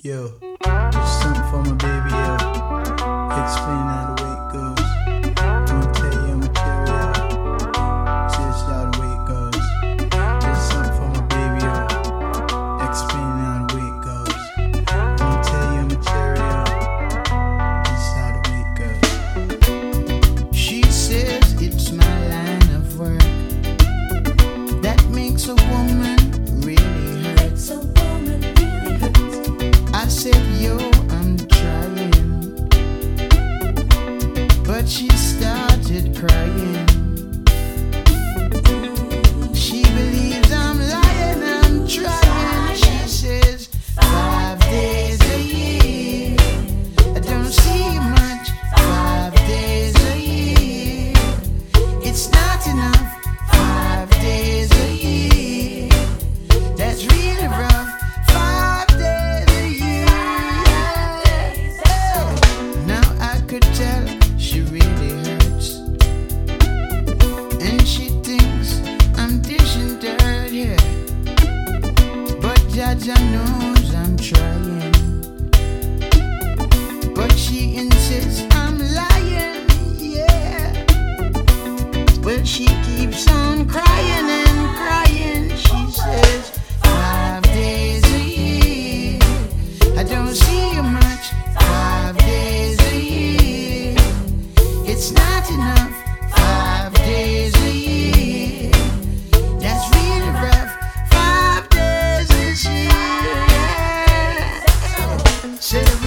Yo, just something for my baby, yo. Explain how the way it goes. I'ma tell you material. Just how the way it goes. Just something for my baby, yo. Explain how the way it goes. I'ma tell you material. Just how the way it goes. She says it's my line of work that makes a woman really hurt. I said, yo, I'm trying, but she started crying. She believes I'm lying, I'm trying. She says 5 days a year, I don't see much. 5 days a year, it's not enough. 5 days a year, that's really rough. 5 days a year. Now I could tell she really hurts, and she thinks I'm dishing dirt here. But Jaja knows I'm trying, but she insists I'm lying, yeah. Well, she keeps on crying and crying. She says 5 days a year, I don't see you much. 5 days a year, it's not enough. 5 days a year, that's really rough. 5 days a year, yeah. Say